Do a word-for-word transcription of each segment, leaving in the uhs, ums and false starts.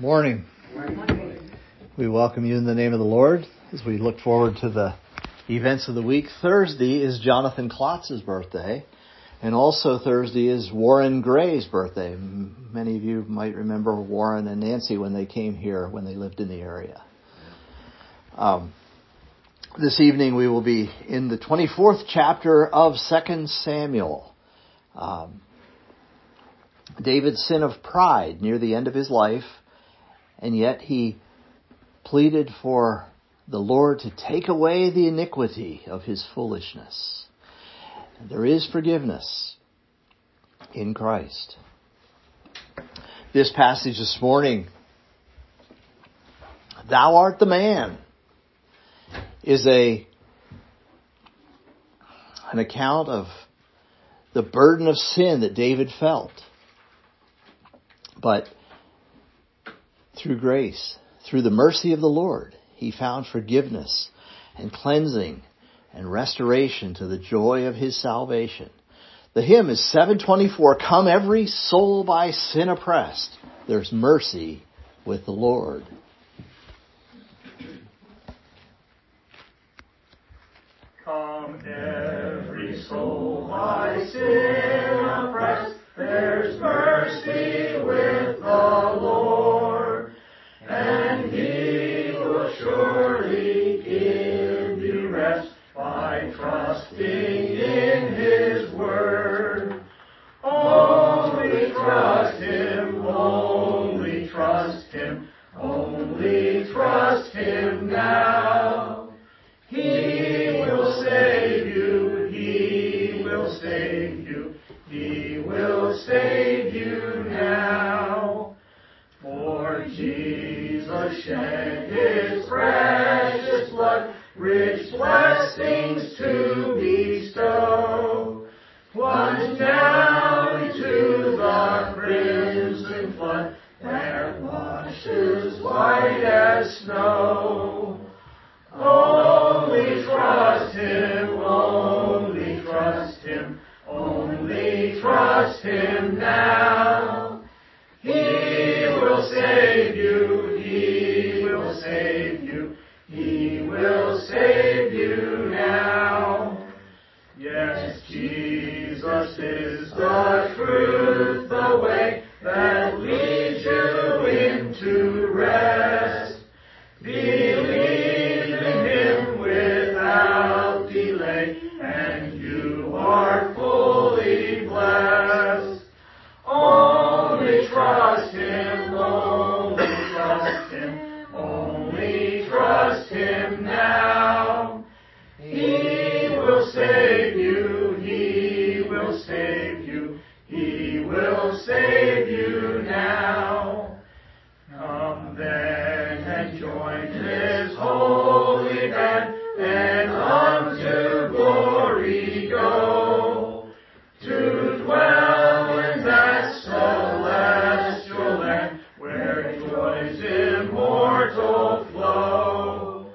Morning. Morning. We welcome you in the name of the Lord as we look forward to the events of the week. Thursday is Jonathan Klotz's birthday, and also Thursday is Warren Gray's birthday. Many of you might remember Warren and Nancy when they came here when they lived in the area. Um, this evening we will be in the twenty-fourth chapter of Second Samuel. Um, David's sin of pride near the end of his life, and yet he pleaded for the Lord to take away the iniquity of his foolishness. And there is forgiveness in Christ. This passage this morning, "Thou art the man," is a an account of the burden of sin that David felt. But through grace, through the mercy of the Lord, he found forgiveness and cleansing and restoration to the joy of his salvation. The hymn is seven twenty-four, "Come every soul by sin oppressed, there's mercy with the Lord." Come every soul by sin oppressed, there's mercy with the Lord, and He will surely give you rest by trusting in His word. Only trust Him, only trust Him, only trust Him now. He will save you, He will save you, He will save you now. For Jesus shed His precious blood, rich blessings to bestow. Plunge down into the crimson flood that washes white as snow. Only trust Him, only trust Him, only trust Him now. He will save you, He will save you, He will save you now. Yes, Jesus is the truth, the way that leads you into rest. Believe in Him without delay, and you are fully blessed. Only trust Him, only trust Him, only trust Him now. He will save you, He will save you, He will save you now. Come then and join His holy band, and unto glory go, to dwell in that celestial land, where joys immortal flow.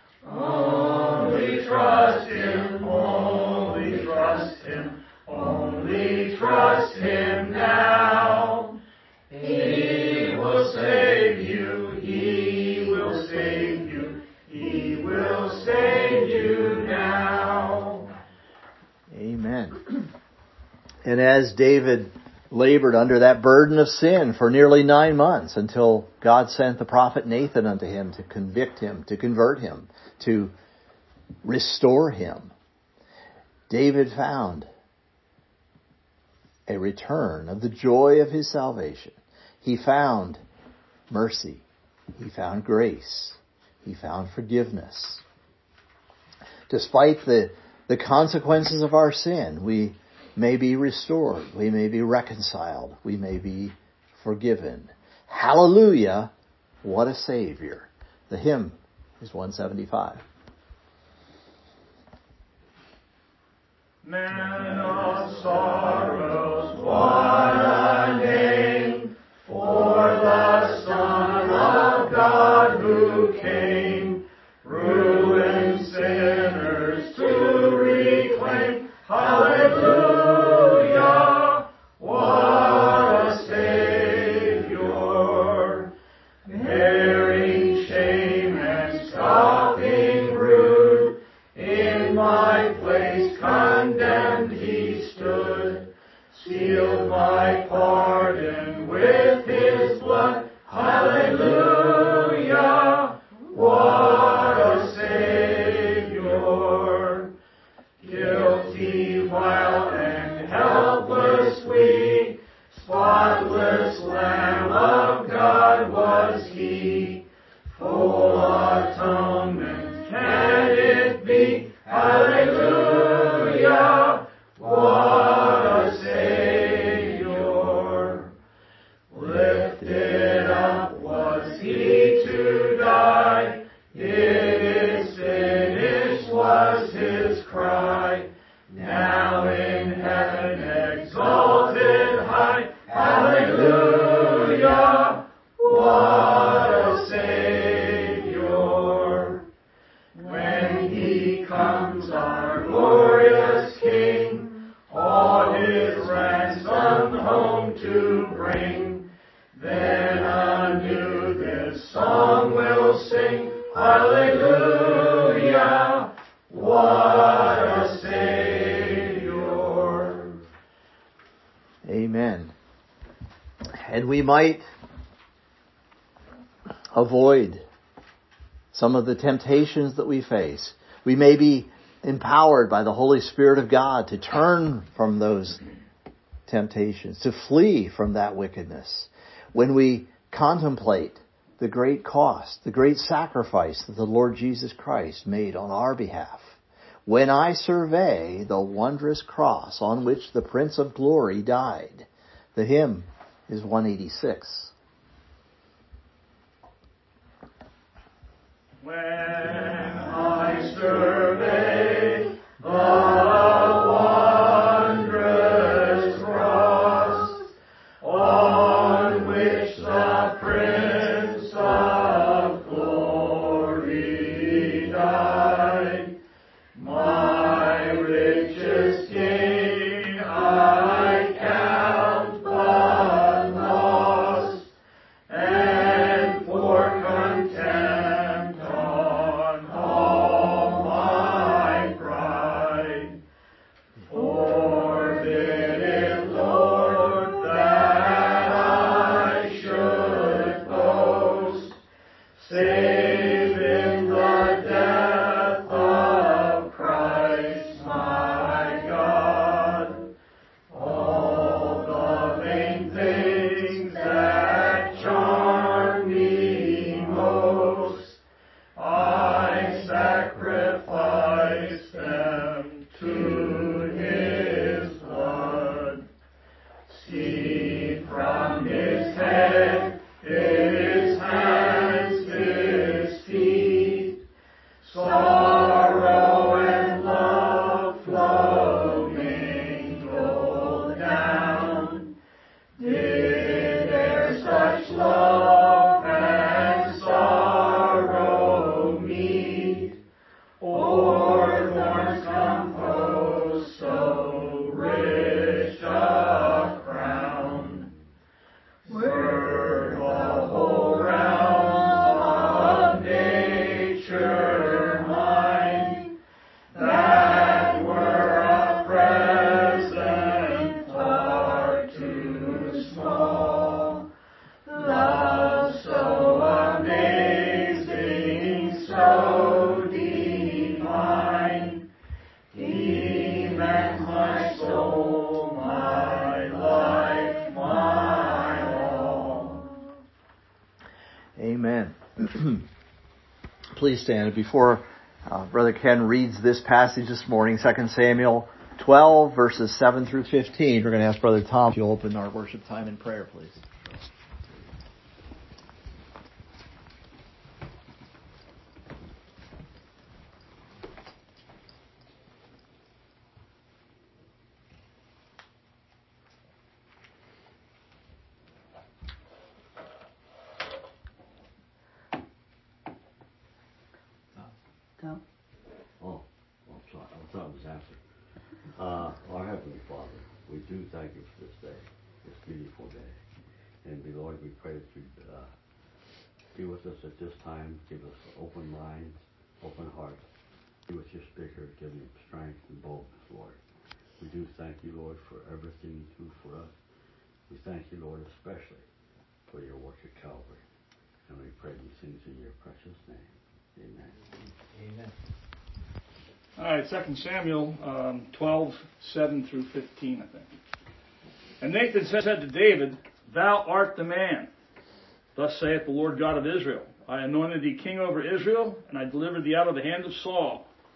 Only trust Him, only trust Him, only trust Him now. He will save you, He will save you, He will save you now. Amen. And as David labored under that burden of sin for nearly nine months until God sent the prophet Nathan unto him to convict him, to convert him, to restore him, David found a return of the joy of his salvation. He found mercy. He found grace. He found forgiveness. Despite the, the consequences of our sin, we may be restored. We may be reconciled. We may be forgiven. Hallelujah! What a Savior. The hymn is one seventy-five. Man of sorrows, what a name for the Son of God who came, ruined sinners to reclaim. Hallelujah! What a Savior! it be. Hallelujah, what a Savior. Lifted up was he to die. It is finished was his cry. Now in heaven exalted high. Hallelujah, what a Savior. When he comes, our glorious King, all his ransom home to bring, then anew this song we'll sing. Hallelujah, what a Savior. Amen. And we might avoid some of the temptations that we face. We may be empowered by the Holy Spirit of God to turn from those temptations, to flee from that wickedness. When we contemplate the great cost, the great sacrifice that the Lord Jesus Christ made on our behalf. When I survey the wondrous cross on which the Prince of Glory died. The hymn is one eighty-six. When I survey the wondrous cross on which the Prince of Glory died, my richest gain I count but loss, and for contempt on all my pride. Forbid it, Lord, that I should boast, save in the death of Christ my God. All the vain things that charm me most, I sacrifice them to his blood. See from his head, his hands, his feet, sorrow and love flow mingled down. Did there such love and sorrow meet, or thorns compose so rich a crown? Were the whole realm of nature mine, that were a present far too small. Love so amazing, so divine, he meant my soul, my life, my all. Amen. Please stand. Before uh, Brother Ken reads this passage this morning, Second Samuel twelve, verses seven through fifteen, we're going to ask Brother Tom if you'll open our worship time in prayer, please. Tom? Oh, I'm sorry. I thought it was after. Uh, our Heavenly Father, we do thank you for this day, this beautiful day. And the Lord, we pray that you uh, be with us at this time, give us open minds, open hearts. Be with your speaker, give him strength and boldness, Lord. We do thank you, Lord, for everything you do for us. We thank you, Lord, especially for your work at Calvary. And we pray these things in your precious name. Amen. Amen. All right, Second Samuel um, twelve, seven through fifteen, I think. And Nathan said to David, "Thou art the man. Thus saith the Lord God of Israel, I anointed thee king over Israel, and I delivered thee out of the hand of Saul.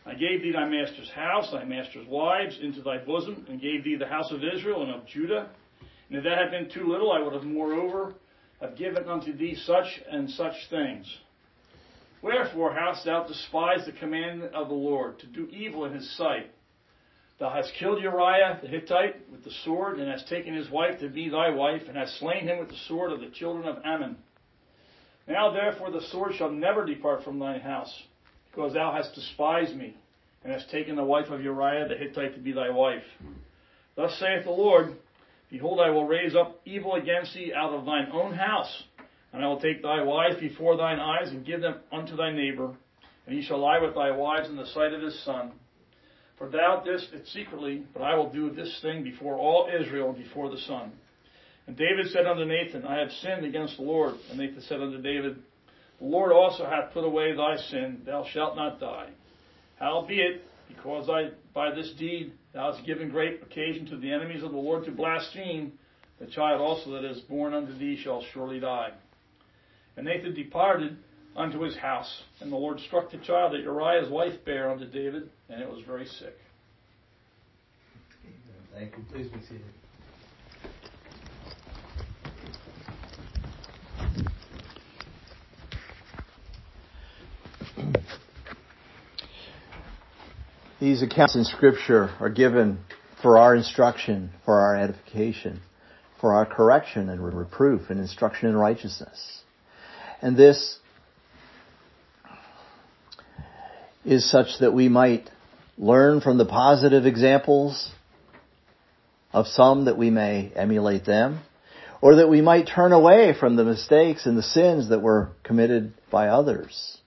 I gave thee thy master's house, thy master's wives, into thy bosom, and gave thee the house of Israel and of Judah. And if that had been too little, I would have moreover have given unto thee such and such things. Wherefore hast thou despised the commandment of the Lord, to do evil in his sight? Thou hast killed Uriah the Hittite with the sword, and hast taken his wife to be thy wife, and hast slain him with the sword of the children of Ammon. Now therefore the sword shall never depart from thine house, because thou hast despised me, and hast taken the wife of Uriah the Hittite to be thy wife. Thus saith the Lord, Behold, I will raise up evil against thee out of thine own house, and I will take thy wives before thine eyes, and give them unto thy neighbor, and he shall lie with thy wives in the sight of his son. For thou didst it secretly, but I will do this thing before all Israel and before the sun. And David said unto Nathan, I have sinned against the Lord. And Nathan said unto David, The Lord also hath put away thy sin, thou shalt not die. Howbeit, because I, by this deed thou hast given great occasion to the enemies of the Lord to blaspheme, the child also that is born unto thee shall surely die. And Nathan departed unto his house, and the Lord struck the child that Uriah's wife bare unto David, and it was very sick. Thank you. Please be seated. These accounts in Scripture are given for our instruction, for our edification, for our correction and reproof and instruction in righteousness. And this is such that we might learn from the positive examples of some, that we may emulate them, or that we might turn away from the mistakes and the sins that were committed by others.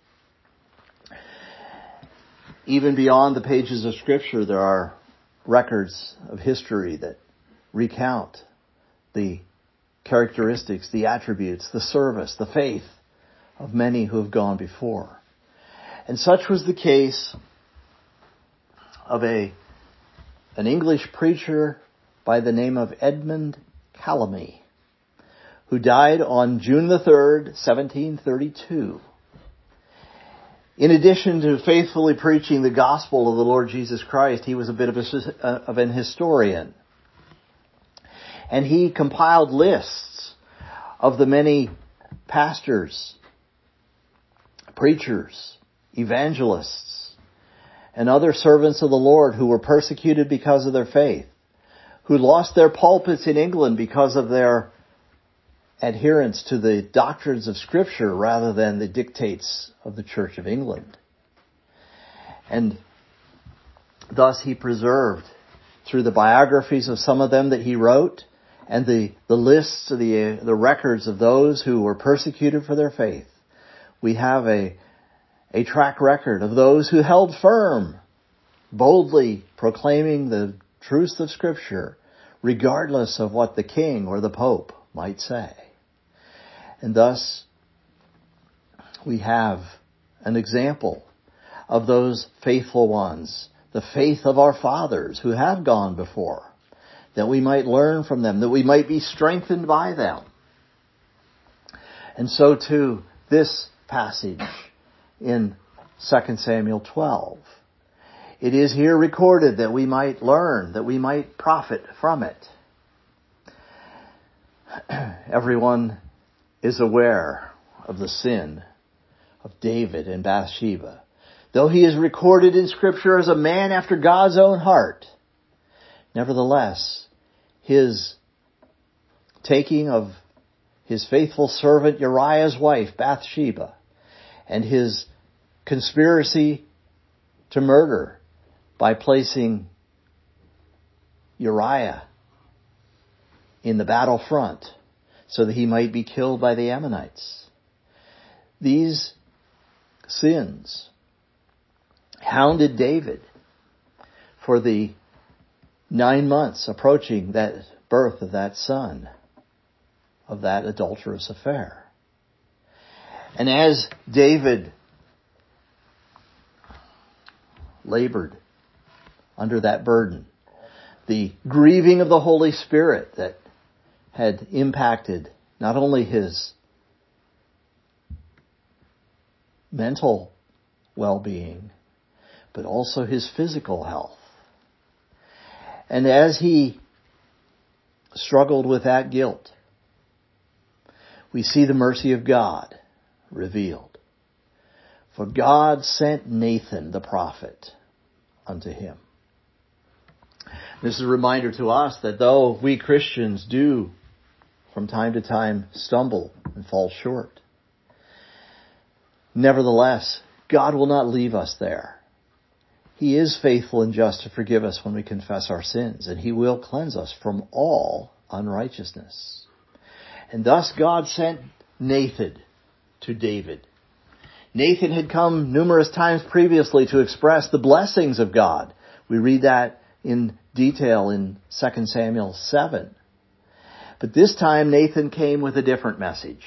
Even beyond the pages of Scripture, there are records of history that recount the characteristics, the attributes, the service, the faith of many who have gone before. And such was the case of a an English preacher by the name of Edmund Calamy, who died on June the third, seventeen thirty-two. In addition to faithfully preaching the gospel of the Lord Jesus Christ, he was a bit of, a, of an historian. And he compiled lists of the many pastors, preachers, evangelists, and other servants of the Lord who were persecuted because of their faith, who lost their pulpits in England because of their adherence to the doctrines of Scripture rather than the dictates of the Church of England. And thus he preserved, through the biographies of some of them that he wrote, and the, the lists of the, the records of those who were persecuted for their faith, we have a, a track record of those who held firm, boldly proclaiming the truths of Scripture, regardless of what the king or the pope might say. And thus, we have an example of those faithful ones, the faith of our fathers who have gone before, that we might learn from them, that we might be strengthened by them. And so too, this passage in Second Samuel twelve. It is here recorded that we might learn, that we might profit from it. Everyone is aware of the sin of David and Bathsheba. Though he is recorded in Scripture as a man after God's own heart, nevertheless, his taking of his faithful servant Uriah's wife, Bathsheba, and his conspiracy to murder by placing Uriah in the battlefront so that he might be killed by the Ammonites. These sins hounded David for the nine months approaching that birth of that son, of that adulterous affair. And as David labored under that burden, the grieving of the Holy Spirit that had impacted not only his mental well-being, but also his physical health. And as he struggled with that guilt, we see the mercy of God revealed. For God sent Nathan the prophet unto him. This is a reminder to us that though we Christians do from time to time stumble and fall short, nevertheless, God will not leave us there. He is faithful and just to forgive us when we confess our sins, and He will cleanse us from all unrighteousness. And thus God sent Nathan to David. Nathan had come numerous times previously to express the blessings of God. We read that in detail in Second Samuel seven. But this time Nathan came with a different message.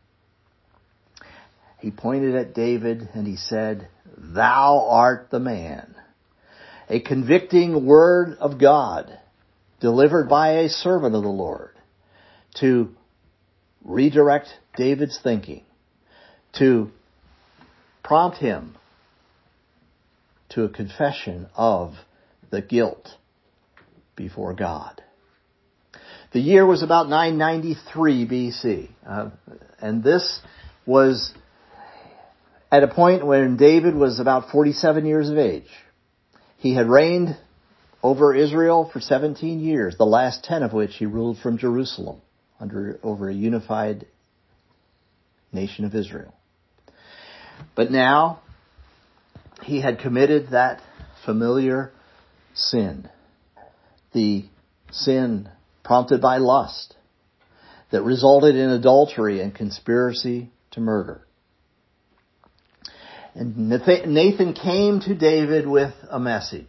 He pointed at David and he said, "Thou art the man." A convicting word of God delivered by a servant of the Lord to redirect David's thinking, to prompt him to a confession of the guilt before God. The year was about nine ninety-three B C, uh, and this was at a point when David was about forty-seven years of age. He had reigned over Israel for seventeen years, the last ten of which he ruled from Jerusalem under over a unified nation of Israel. But now he had committed that familiar sin, the sin prompted by lust that resulted in adultery and conspiracy to murder. And Nathan came to David with a message.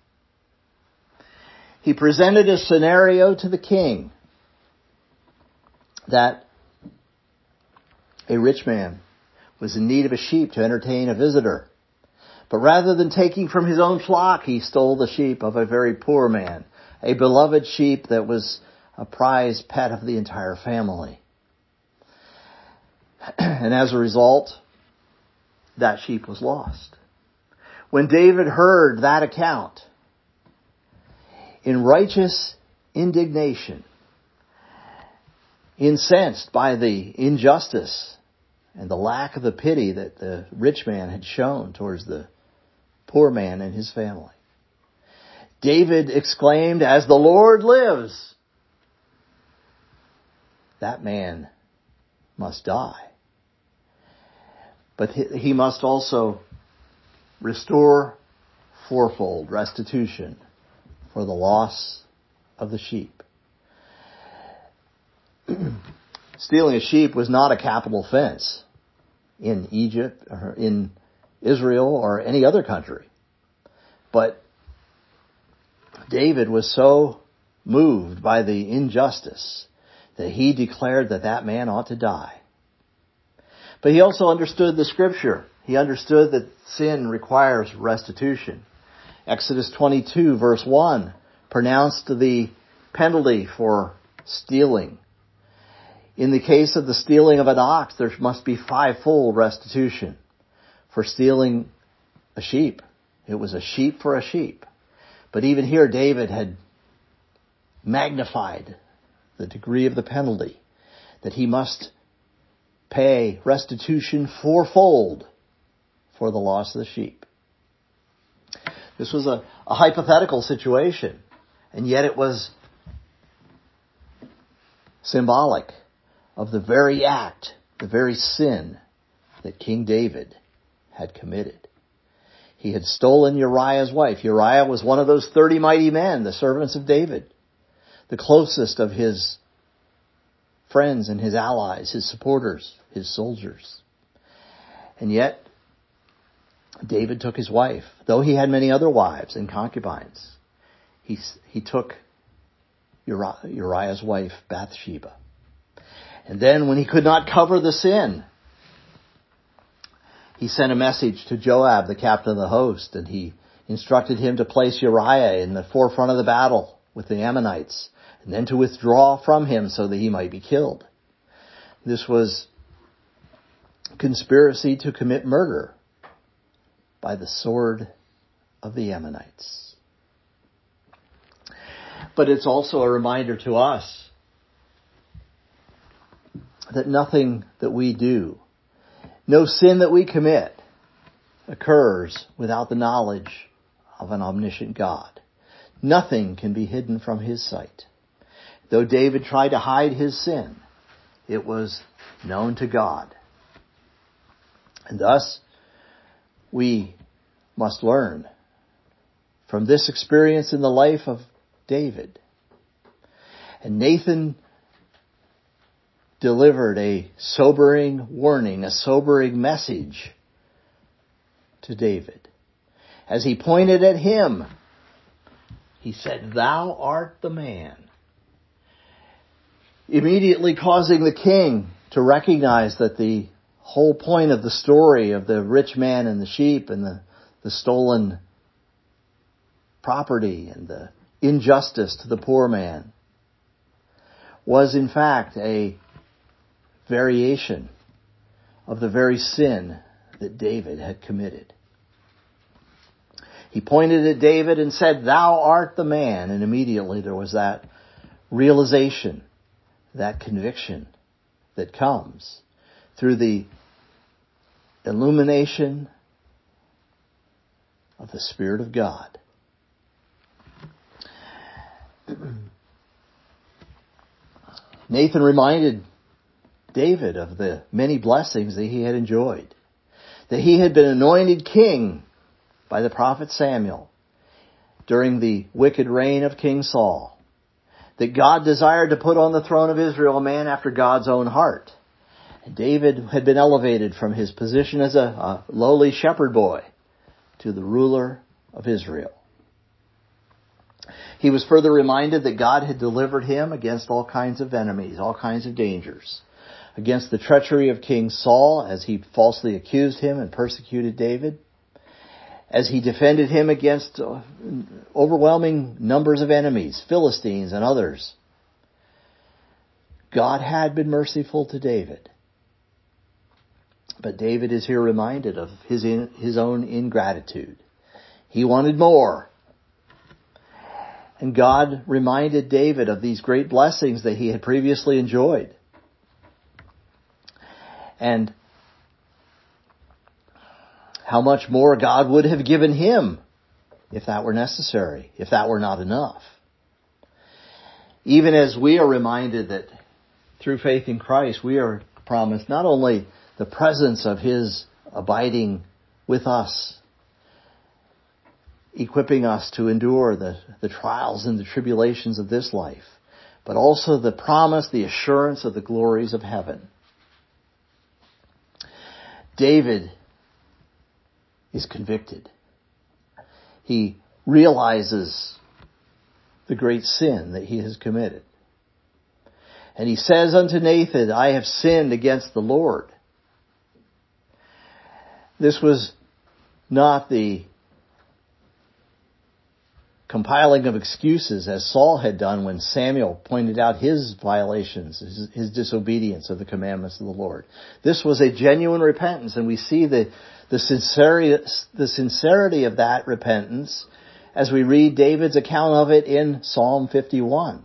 He presented a scenario to the king that a rich man was in need of a sheep to entertain a visitor. But rather than taking from his own flock, he stole the sheep of a very poor man, a beloved sheep that was a prized pet of the entire family. And as a result, that sheep was lost. When David heard that account, in righteous indignation, incensed by the injustice and the lack of the pity that the rich man had shown towards the poor man and his family, David exclaimed, "As the Lord lives, that man must die. But he must also restore fourfold restitution for the loss of the sheep." Stealing a sheep was not a capital offense in Egypt or in Israel or any other country. But David was so moved by the injustice that he declared that that man ought to die. But he also understood the scripture. He understood that sin requires restitution. Exodus twenty-two verse one pronounced the penalty for stealing. In the case of the stealing of an ox, there must be fivefold restitution. For stealing a sheep, it was a sheep for a sheep. But even here, David had magnified the degree of the penalty, that he must pay restitution fourfold for the loss of the sheep. This was a, a hypothetical situation, and yet it was symbolic of the very act, the very sin that King David had committed. He had stolen Uriah's wife. Uriah was one of those thirty mighty men, the servants of David, the closest of his friends and his allies, his supporters, his soldiers. And yet, David took his wife. Though he had many other wives and concubines, he, he took Uriah, Uriah's wife, Bathsheba. And then when he could not cover the sin, he sent a message to Joab, the captain of the host, and he instructed him to place Uriah in the forefront of the battle with the Ammonites, and then to withdraw from him so that he might be killed. This was conspiracy to commit murder by the sword of the Ammonites. But it's also a reminder to us that nothing that we do, no sin that we commit, occurs without the knowledge of an omniscient God. Nothing can be hidden from his sight. Though David tried to hide his sin, it was known to God. And thus, we must learn from this experience in the life of David. And Nathan delivered a sobering warning, a sobering message to David. As he pointed at him, he said, "Thou art the man." Immediately causing the king to recognize that the whole point of the story of the rich man and the sheep and the, the stolen property and the injustice to the poor man was in fact a variation of the very sin that David had committed. He pointed at David and said, "Thou art the man." And immediately there was that realization, that conviction that comes through the illumination of the Spirit of God. Nathan reminded David of the many blessings that he had enjoyed, that he had been anointed king by the prophet Samuel during the wicked reign of King Saul, that God desired to put on the throne of Israel a man after God's own heart. And David had been elevated from his position as a, a lowly shepherd boy to the ruler of Israel. He was further reminded that God had delivered him against all kinds of enemies, all kinds of dangers, against the treachery of King Saul as he falsely accused him and persecuted David, as he defended him against overwhelming numbers of enemies, Philistines and others. God had been merciful to David. But David is here reminded of his in, his own ingratitude. He wanted more. And God reminded David of these great blessings that he had previously enjoyed. And how much more God would have given him if that were necessary, if that were not enough. Even as we are reminded that through faith in Christ, we are promised not only the presence of his abiding with us, equipping us to endure the, the trials and the tribulations of this life, but also the promise, the assurance of the glories of heaven. David is convicted. He realizes the great sin that he has committed. And he says unto Nathan, "I have sinned against the Lord." This was not the compiling of excuses as Saul had done when Samuel pointed out his violations, his, his disobedience of the commandments of the Lord. This was a genuine repentance, and we see the, the sincerity, the sincerity of that repentance as we read David's account of it in Psalm fifty-one.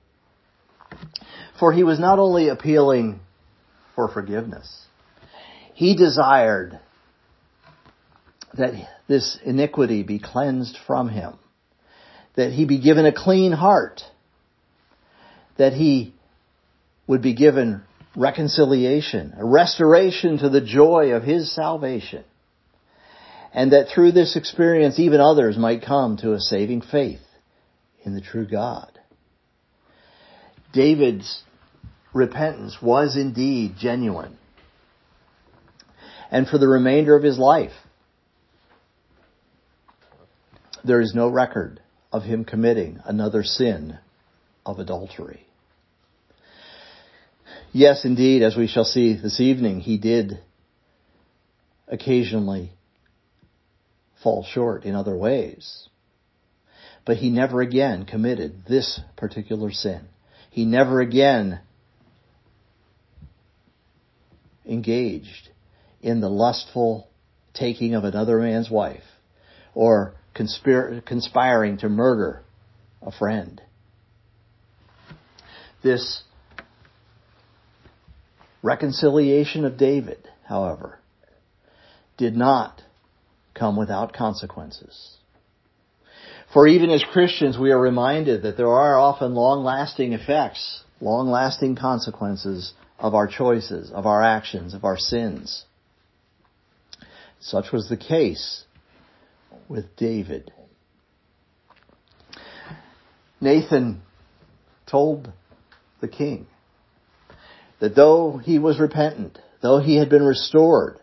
For he was not only appealing for forgiveness, he desired that this iniquity be cleansed from him, that he be given a clean heart, that he would be given reconciliation, a restoration to the joy of his salvation, and that through this experience even others might come to a saving faith in the true God. David's repentance was indeed genuine. And for the remainder of his life, there is no record of him committing another sin of adultery. Yes, indeed, as we shall see this evening, he did occasionally fall short in other ways. But he never again committed this particular sin. He never again engaged in the lustful taking of another man's wife, or conspir- conspiring to murder a friend. This reconciliation of David, however, did not come without consequences. For even as Christians, we are reminded that there are often long-lasting effects, long-lasting consequences of our choices, of our actions, of our sins. Such was the case with David. Nathan told the king that though he was repentant, though he had been restored,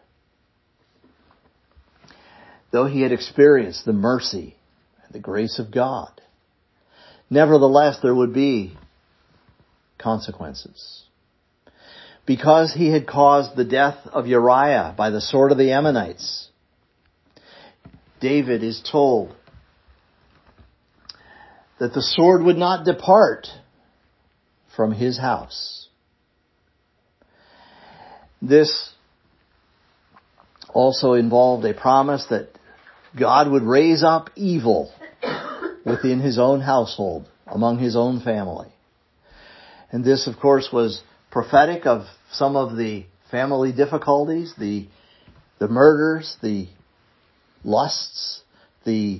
though he had experienced the mercy and the grace of God, nevertheless there would be consequences. Because he had caused the death of Uriah by the sword of the Ammonites, David is told that the sword would not depart from his house. This also involved a promise that God would raise up evil within his own household, among his own family. And this, of course, was prophetic of some of the family difficulties, the, the murders, the lusts, the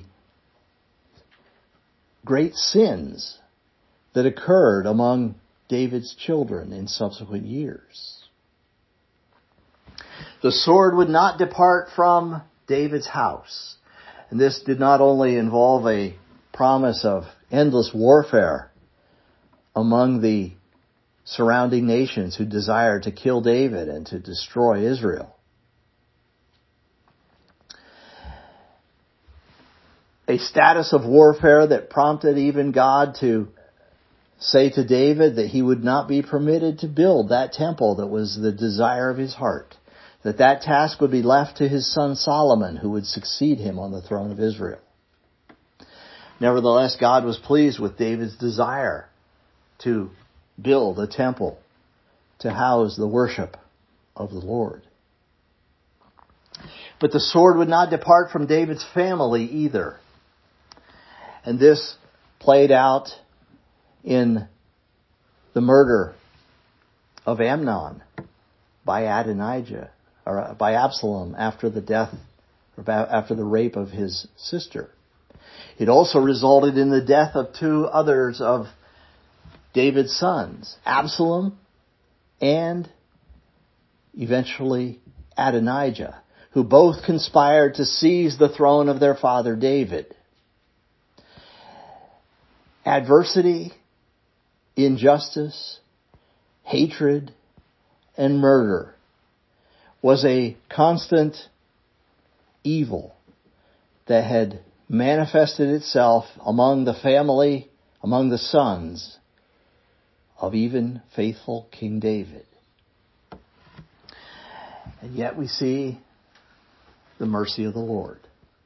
great sins that occurred among David's children in subsequent years. The sword would not depart from David's house. And this did not only involve a promise of endless warfare among the surrounding nations who desired to kill David and to destroy Israel. A status of warfare that prompted even God to say to David that he would not be permitted to build that temple that was the desire of his heart. That that task would be left to his son Solomon, who would succeed him on the throne of Israel. Nevertheless, God was pleased with David's desire to build a temple to house the worship of the Lord. But the sword would not depart from David's family either. And this played out in the murder of Amnon by Adonijah, or by Absalom after the death, or after the rape of his sister. It also resulted in the death of two others of David's sons, Absalom and eventually Adonijah, who both conspired to seize the throne of their father David. Adversity, injustice, hatred, and murder was a constant evil that had manifested itself among the family, among the sons of even faithful King David. And yet we see the mercy of the Lord.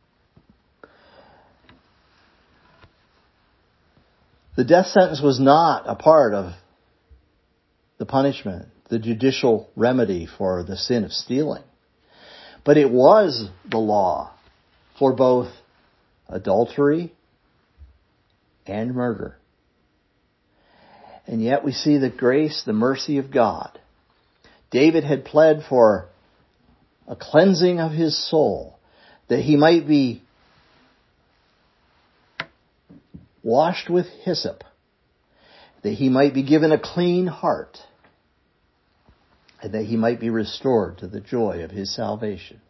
The death sentence was not a part of the punishment, the judicial remedy for the sin of stealing. But it was the law for both adultery and murder. And yet we see the grace, the mercy of God. David had pled for a cleansing of his soul, that he might be washed with hyssop, that he might be given a clean heart, and that he might be restored to the joy of his salvation.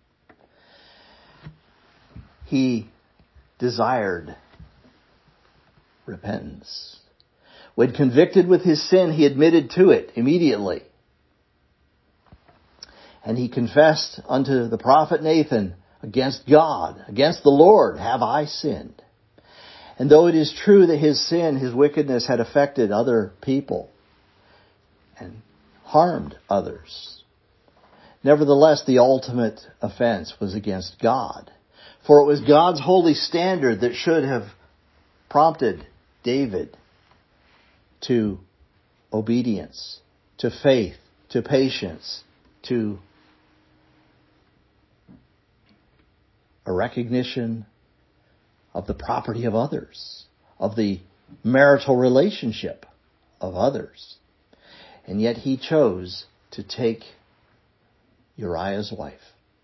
He desired repentance. When convicted with his sin, he admitted to it immediately. And he confessed unto the prophet Nathan, against God, against the Lord, have I sinned. And though it is true that his sin, his wickedness had affected other people and harmed others, nevertheless the ultimate offense was against God. For it was God's holy standard that should have prompted David to obedience, to faith, to patience, to a recognition of the property of others, of the marital relationship of others. And yet he chose to take Uriah's wife.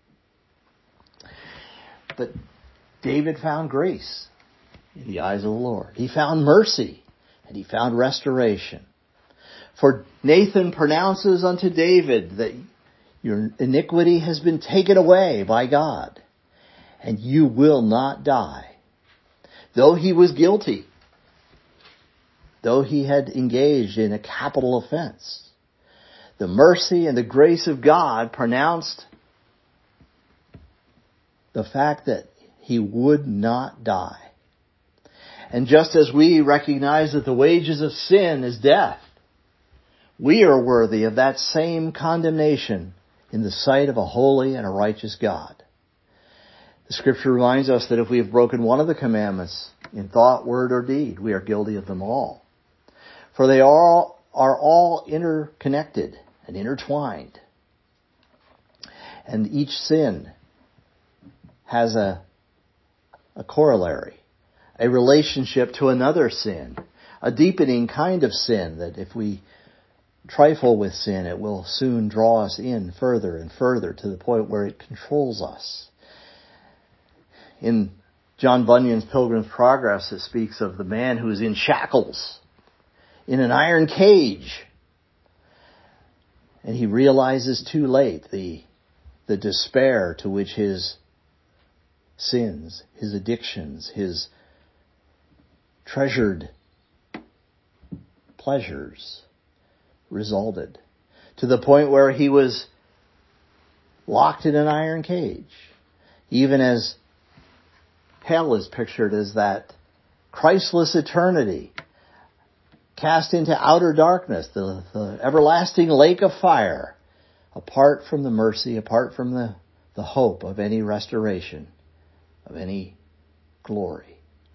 But David found grace in the eyes of the Lord. He found mercy, and he found restoration. For Nathan pronounces unto David that your iniquity has been taken away by God, and you will not die. Though he was guilty, though he had engaged in a capital offense, the mercy and the grace of God pronounced the fact that he would not die. And just as we recognize that the wages of sin is death, we are worthy of that same condemnation in the sight of a holy and a righteous God. The Scripture reminds us that if we have broken one of the commandments in thought, word, or deed, we are guilty of them all. For they are, are all interconnected and intertwined. And each sin has a, a corollary, a relationship to another sin, a deepening kind of sin that if we trifle with sin, it will soon draw us in further and further to the point where it controls us. In John Bunyan's Pilgrim's Progress, it speaks of the man who is in shackles, in an iron cage. And he realizes too late the, the despair to which his sins, his addictions, his treasured pleasures resulted, to the point where he was locked in an iron cage. Even as hell is pictured as that Christless eternity, cast into outer darkness, the, the everlasting lake of fire, apart from the mercy, apart from the, the hope of any restoration, of any glory.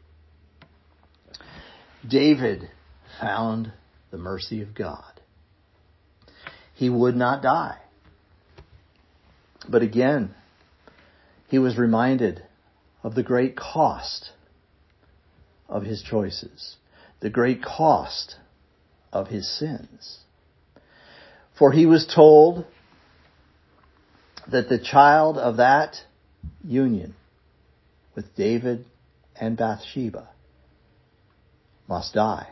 David found the mercy of God. He would not die. But again, he was reminded of the great cost of his choices, the great cost of his sins. For he was told that the child of that union with David and Bathsheba must die.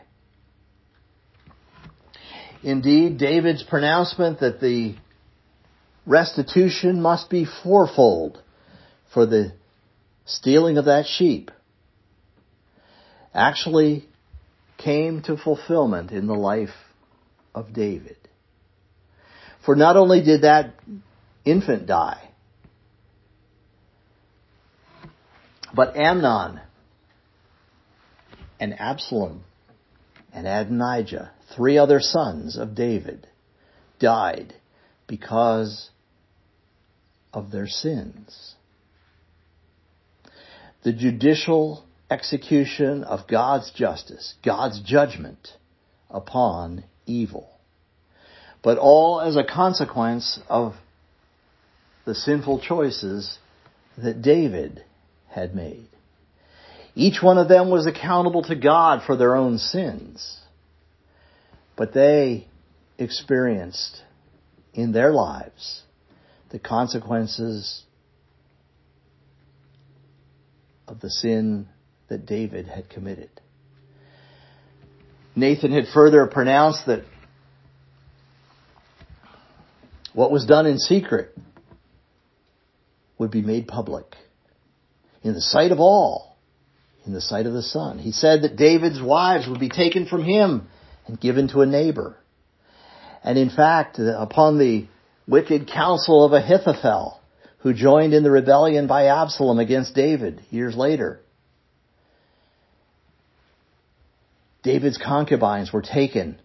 Indeed, David's pronouncement that the restitution must be fourfold for the stealing of that sheep actually came to fulfillment in the life of David. For not only did that infant die, but Amnon and Absalom and Adonijah, three other sons of David, died because of their sins. The judicial execution of God's justice, God's judgment upon evil. But all as a consequence of the sinful choices that David had made. Each one of them was accountable to God for their own sins. But they experienced in their lives the consequences of the sin that David had committed. Nathan had further pronounced that what was done in secret would be made public in the sight of all, in the sight of the Son. He said that David's wives would be taken from him and given to a neighbor. And in fact, upon the wicked counsel of Ahithophel, who joined in the rebellion by Absalom against David years later, David's concubines were taken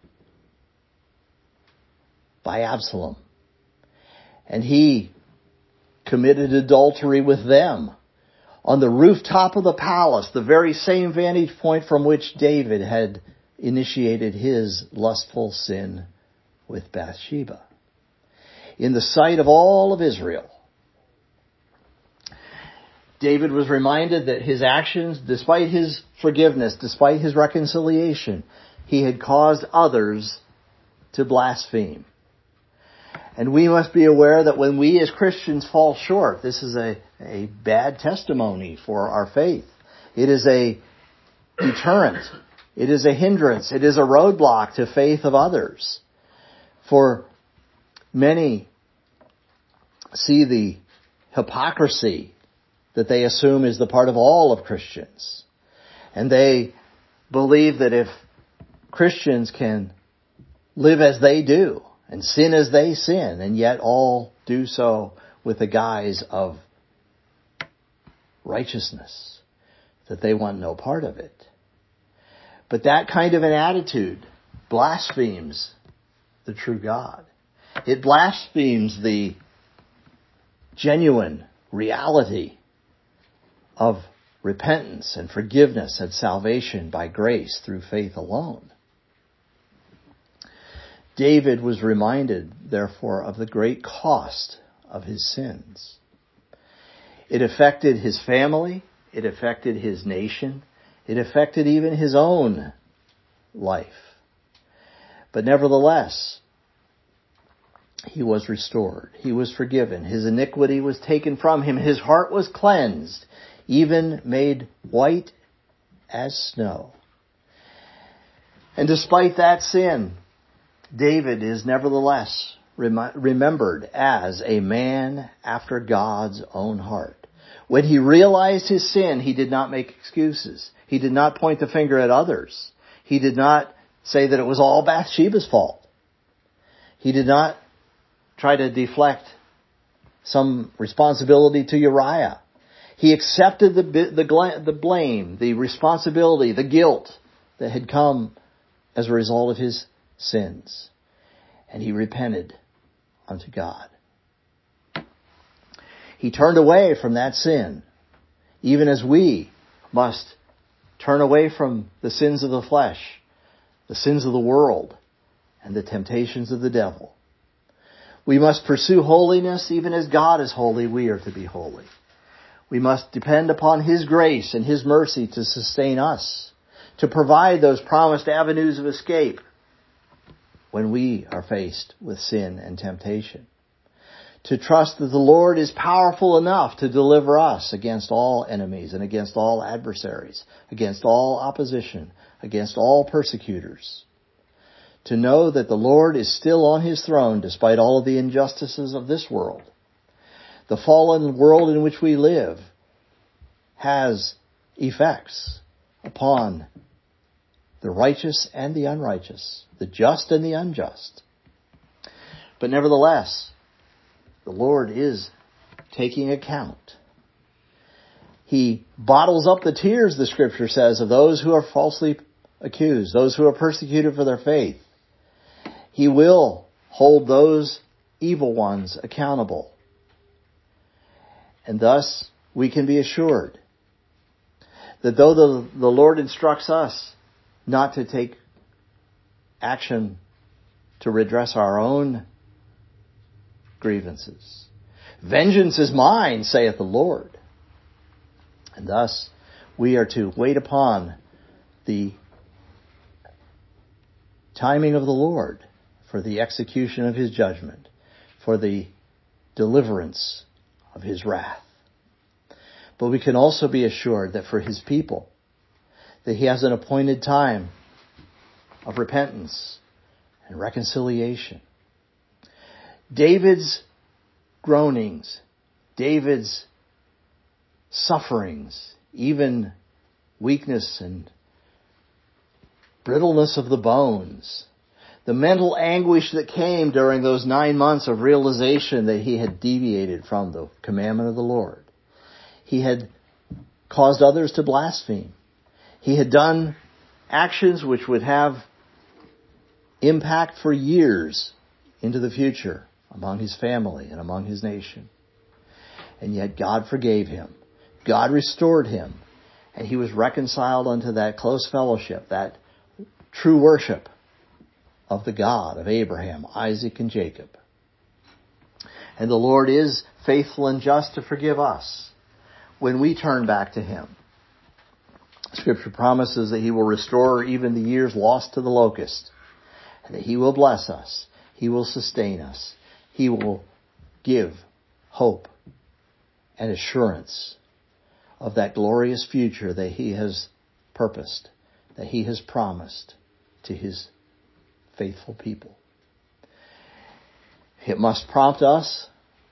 by Absalom. And he committed adultery with them on the rooftop of the palace, the very same vantage point from which David had initiated his lustful sin with Bathsheba. In the sight of all of Israel. David was reminded that his actions, despite his forgiveness, despite his reconciliation, he had caused others to blaspheme. And we must be aware that when we as Christians fall short, this is a, a bad testimony for our faith. It is a deterrent. It is a hindrance. It is a roadblock to faith of others. For many see the hypocrisy that they assume is the part of all of Christians. And they believe that if Christians can live as they do and sin as they sin, and yet all do so with the guise of righteousness, that they want no part of it. But that kind of an attitude blasphemes the true God. It blasphemes the genuine reality of repentance and forgiveness and salvation by grace through faith alone. David was reminded, therefore, of the great cost of his sins. It affected his family. It affected his nation. It affected even his own life. But nevertheless, he was restored. He was forgiven. His iniquity was taken from him. His heart was cleansed, even made white as snow. And despite that sin, David is nevertheless rem- remembered as a man after God's own heart. When he realized his sin, he did not make excuses. He did not point the finger at others. He did not say that it was all Bathsheba's fault. He did not try to deflect some responsibility to Uriah. He accepted the, the, the blame, the responsibility, the guilt that had come as a result of his sins. And he repented unto God. He turned away from that sin, even as we must turn away from the sins of the flesh, the sins of the world, and the temptations of the devil. We must pursue holiness even as God is holy, we are to be holy. We must depend upon His grace and His mercy to sustain us, to provide those promised avenues of escape when we are faced with sin and temptation. To trust that the Lord is powerful enough to deliver us against all enemies and against all adversaries, against all opposition, against all persecutors. To know that the Lord is still on His throne despite all of the injustices of this world. The fallen world in which we live has effects upon the righteous and the unrighteous, the just and the unjust. But nevertheless, the Lord is taking account. He bottles up the tears, the Scripture says, of those who are falsely accused, those who are persecuted for their faith. He will hold those evil ones accountable. And thus, we can be assured that though the, the Lord instructs us not to take action to redress our own grievances, vengeance is mine, saith the Lord. And thus, we are to wait upon the timing of the Lord for the execution of His judgment, for the deliverance of His wrath. But we can also be assured that for His people, that He has an appointed time of repentance and reconciliation. David's groanings, David's sufferings, even weakness and brittleness of the bones, the mental anguish that came during those nine months of realization that he had deviated from the commandment of the Lord. He had caused others to blaspheme. He had done actions which would have impact for years into the future among his family and among his nation. And yet God forgave him. God restored him. And he was reconciled unto that close fellowship, that true worship of the God of Abraham, Isaac, and Jacob. And the Lord is faithful and just to forgive us when we turn back to Him. Scripture promises that He will restore even the years lost to the locust, and that He will bless us. He will sustain us. He will give hope and assurance of that glorious future that He has purposed, that He has promised to His faithful people. It must prompt us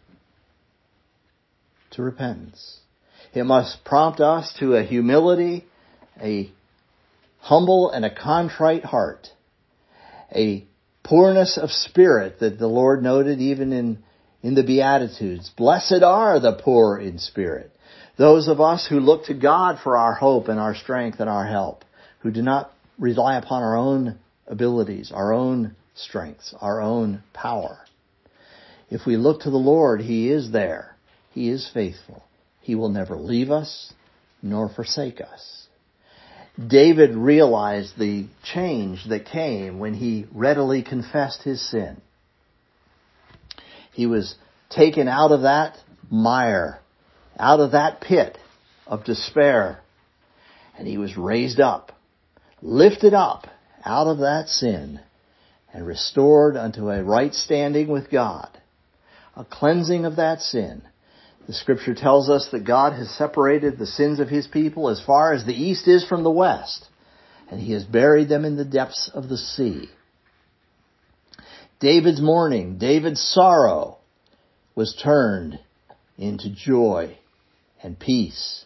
to repentance. It must prompt us to a humility, a humble and a contrite heart, a poorness of spirit that the Lord noted even in, in the Beatitudes. Blessed are the poor in spirit. Those of us who look to God for our hope and our strength and our help, who do not rely upon our own abilities, our own strengths, our own power. If we look to the Lord, He is there. He is faithful. He will never leave us nor forsake us. David realized the change that came when he readily confessed his sin. He was taken out of that mire, out of that pit of despair, and he was raised up, lifted up out of that sin, and restored unto a right standing with God, a cleansing of that sin. The Scripture tells us that God has separated the sins of His people as far as the east is from the west, and He has buried them in the depths of the sea. David's mourning, David's sorrow was turned into joy and peace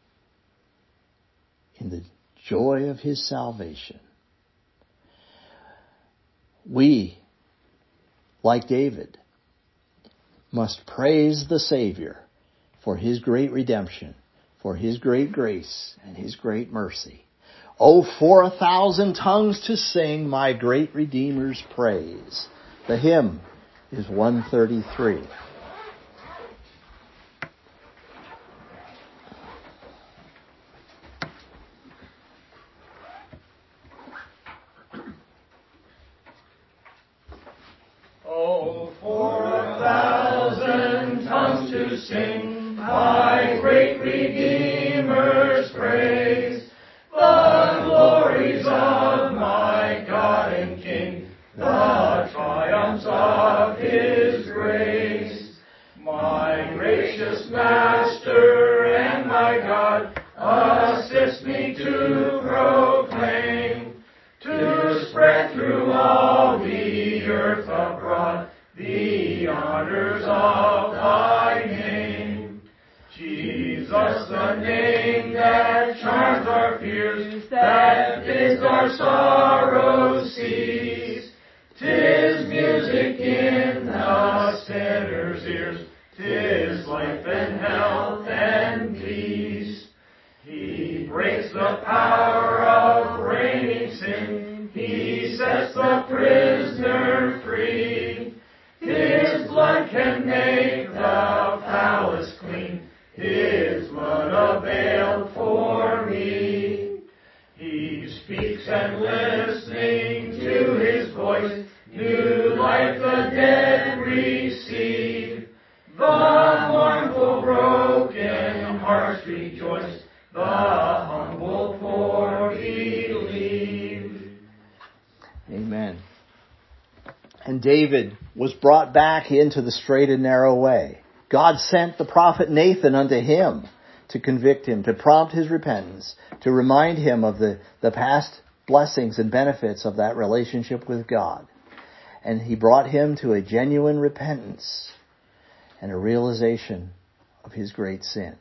in the joy of His salvation. We, like David, must praise the Savior for His great redemption, for His great grace and His great mercy. Oh, for a thousand tongues to sing my great Redeemer's praise. The hymn is one thirty-three. Oh, for a thousand tongues to sing my great Redeemer's praise, the glories of my God and King, the triumphs of His grace. My gracious Master and my God, assist me to proclaim, to spread through all the earth abroad the honors of Thy name. Jesus, the name that charms our fears, that bids our sorrows cease. 'Tis music in the sinner's ears, 'tis life and health and peace. He breaks the power of reigning sin, He sets the prisoner free. His blood can make the foulest clean, His blood availed for me. He speaks and listening to His voice, new life the dead receive. The mournful broken hearts rejoice, the humble poor believe. Amen. And David was brought back into the straight and narrow way. God sent the prophet Nathan unto him to convict him, to prompt his repentance, to remind him of the, the past blessings and benefits of that relationship with God. And he brought him to a genuine repentance and a realization of his great sin.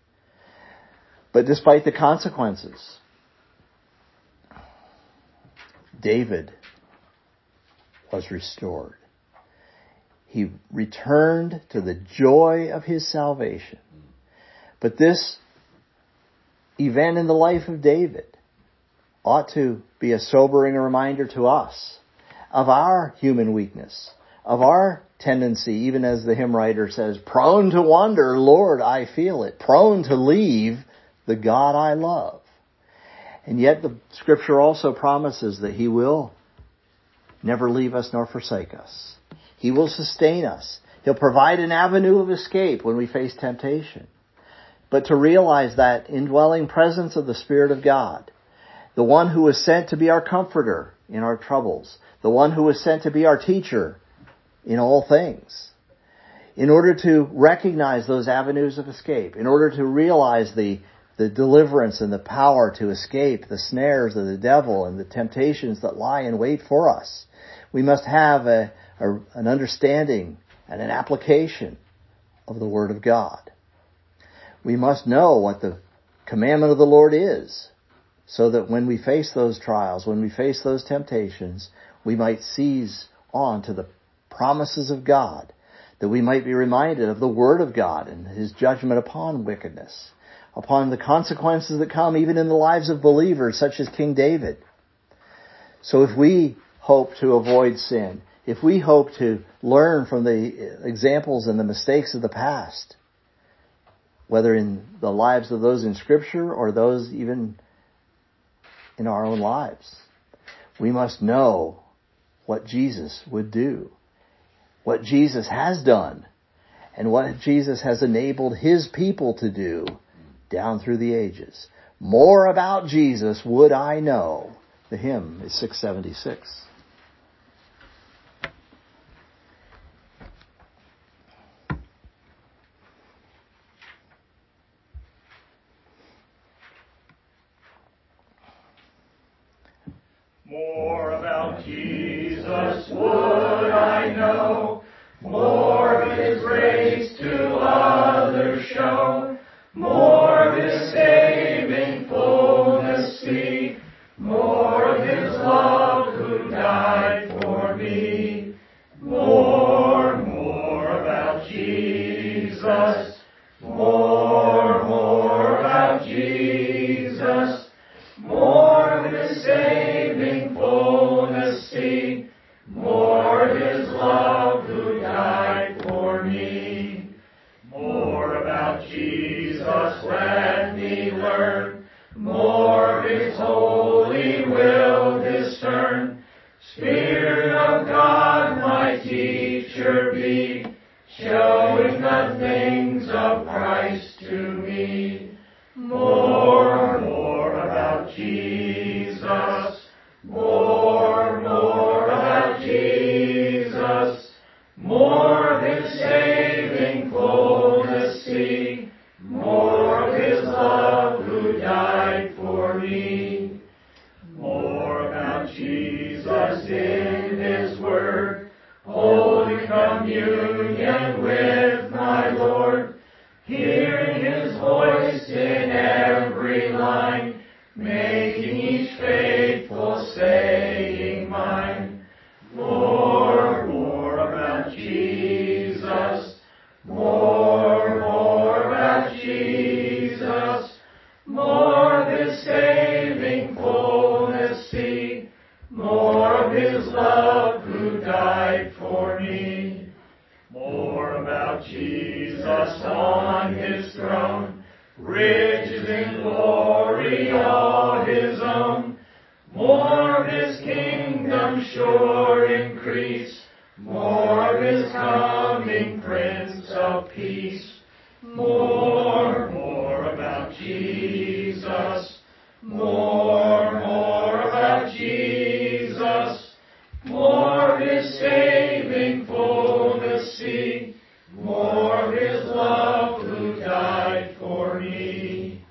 But despite the consequences, David was restored. He returned to the joy of his salvation. But this event in the life of David ought to be a sobering reminder to us of our human weakness, of our tendency, even as the hymn writer says, prone to wander, Lord, I feel it, prone to leave the God I love. And yet the Scripture also promises that He will never leave us nor forsake us. He will sustain us. He'll provide an avenue of escape when we face temptation. but to realize that indwelling presence of the Spirit of God, the one who was sent to be our comforter in our troubles, the one who was sent to be our teacher in all things, in order to recognize those avenues of escape, in order to realize the, the deliverance and the power to escape the snares of the devil and the temptations that lie in wait for us. We must have a, a, an understanding and an application of the Word of God. We must know what the commandment of the Lord is, so that when we face those trials, when we face those temptations, we might seize on to the promises of God, that we might be reminded of the Word of God and His judgment upon wickedness, upon the consequences that come even in the lives of believers such as King David. So if we hope to avoid sin, if we hope to learn from the examples and the mistakes of the past, whether in the lives of those in Scripture or those even in our own lives, we must know what Jesus would do, what Jesus has done, and what Jesus has enabled His people to do down through the ages. More about Jesus would I know. The hymn is six seventy-six. More about Jesus would I know, more of His grace to others show, more of His saving fullness see, more of His love who died for me. More, more about Jesus, more, more about Jesus, more of His saving fullness see, more of His love who died for me. More about Jesus let me learn, more of His holy will discern. Spirit of God, my teacher be, showing the things of Christ to me. More, more about Jesus, more, more about Jesus, more of His saving fullness see, more of His love who died for me. More about Jesus in His Word, holy communion with my Lord, hearing His voice in every line, making each faithful saying mine. More, more about Jesus, more, more about Jesus, more of His saving fullness see, more of His love who died for me. More about Jesus on His throne, riches in glory all His own, more of His kingdom sure increase, more of His coming Prince of Peace. More, more about Jesus, more, more about Jesus, more of His saving fullness see, more of His love who died for me.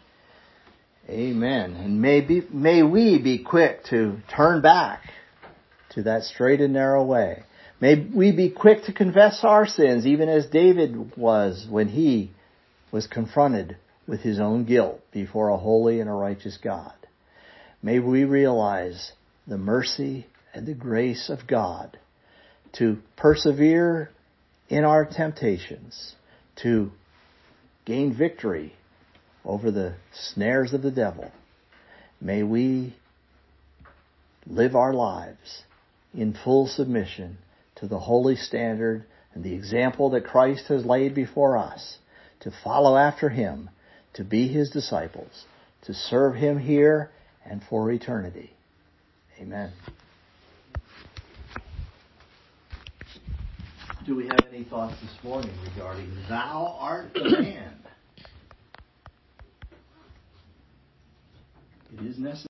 Amen. And may, be, may we be quick to turn back to that straight and narrow way. May we be quick to confess our sins, even as David was when he was confronted with his own guilt before a holy and a righteous God. May we realize the mercy and the grace of God to persevere in our temptations, to gain victory over the snares of the devil. May we live our lives in full submission to the holy standard and the example that Christ has laid before us, to follow after Him, to be His disciples, to serve Him here and for eternity. Amen. Do we have any thoughts this morning regarding thou art the man? necessary.